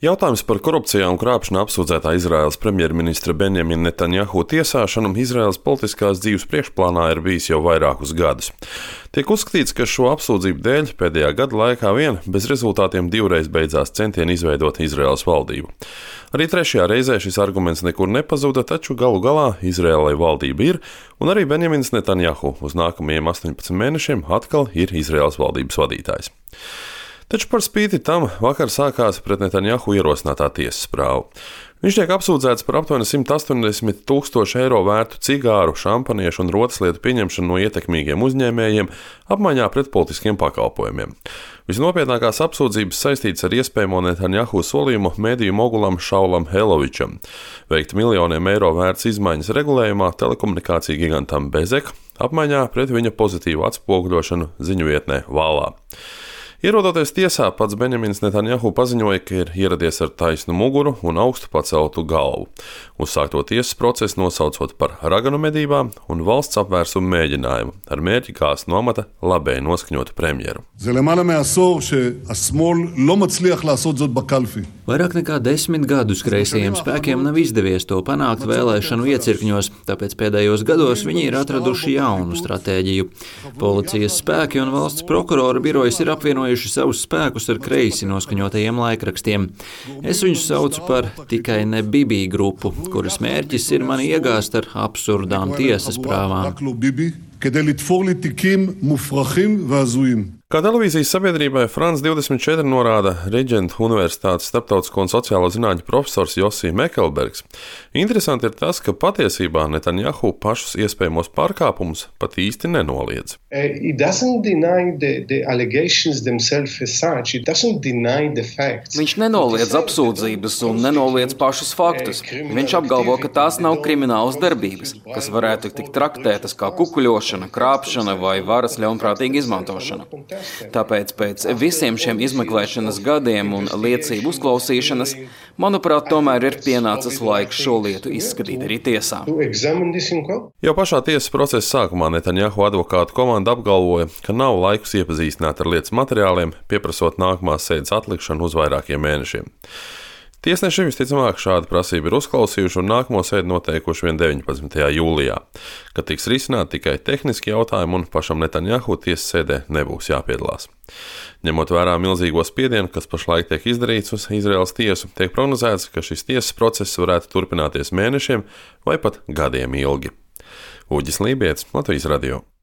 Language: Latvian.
Jautājums par korupcijā un krāpšanu apsūdzētā Izraēlas premjerministra Benjamina Netanjahu tiesāšanu Izraēlas politiskās dzīves priekšplānā ir bijis jau vairākus gadus. Tiek uzskatīts, ka šo apsūdzību dēļ pēdējā gada laikā vien bez rezultātiem divreiz beidzās centieni izveidot Izraēlas valdību. Arī trešajā reizē šis arguments nekur nepazuda, taču galu galā Izraēlai valdība ir, un arī Benjamins Netanjahu uz nākamajiem 18 mēnešiem atkal ir Izraēlas valdības vadītājs. Taču par spīti tam vakar sākās pret Netanjahu ierosinātā tiesas prāva. Viņš tiek apsūdzēts par aptuveni 180 000 eiro vērtu cigāru, šampaniešu un rotaslietu pieņemšanu no ietekmīgiem uzņēmējiem apmaiņā pret politiskiem pakalpojumiem. Visnopietnākās apsūdzības saistītas ar iespējamo Netanjahu solījumu mediju mogulam Šaulam Helovičam veikt miljoniem eiro vērts izmaiņas regulējumā telekomunikāciju gigantam Bezek apmaiņā pret viņa pozitīvu atspoguļošanu ziņuvietnē Vālā. Ierodoties tiesā, pats Benjamins Netanjahu paziņoja, ka ir ieradies ar taisnu muguru un augstu paceltu galvu, uzsākto tiesas procesu nosaucot par raganu medībām un valsts apvērsumu mēģinājumu ar mērķi kāst no amata labēji noskaņotu premjeru. Vairāk nekā 10 gadus kreisajiem spēkiem nav izdevies to panākt vēlēšanu iecirkņos, tāpēc pēdējos gados viņi ir atraduši jaunu stratēģiju. Policijas spēki un valsts prokurora birojas ir apvienojuši savus spēkus ar kreisi noskaņotajiem laikrakstiem. Es viņus saucu par tikai ne Bibi grupu, kuras mērķis ir mani iegāzt ar absurdām tiesas prāvām. Kā televīzijas sabiedrībai France 24 norāda Reģenta Universitātes starptautisko un sociālo zinātņu profesors Josī Mekelbergs, interesanti ir tas, ka patiesībā Netanjahu pašus iespējamos pārkāpumus pat īsti nenoliedz. Viņš nenoliedz apsūdzības un nenoliedz pašus faktus. Viņš apgalvo, ka tās nav kriminālas darbības, kas varētu tikt traktētas kā kukuļošana, krāpšana vai varas ļaunprātīga izmantošana. Tāpēc pēc visiem šiem izmeklēšanas gadiem un liecību uzklausīšanas, manuprāt, tomēr ir pienācis laiks šo lietu izskatīt arī tiesā. Jau pašā tiesas procesa sākumā Netanjahu advokātu komanda apgalvoja, ka nav laikus iepazīstināt ar lietas materiāliem, pieprasot nākamās sēdes atlikšanu uz vairākiem mēnešiem. Tiesneši visticamāk šādu prasību ir uzklausījuši un nākamo sēdi noteikuši vien 19. jūlijā, kad tiks risināti tikai tehniski jautājumi un pašam Netanjahu tiesas sēdē nebūs jāpiedalās. Ņemot vērā milzīgo spiedienu, kas pašlaik tiek izdarīts uz Izraēlas tiesu, tiek prognozēts, ka šis tiesas process varētu turpināties mēnešiem vai pat gadiem ilgi. Uģis Lībietis, Latvijas radio.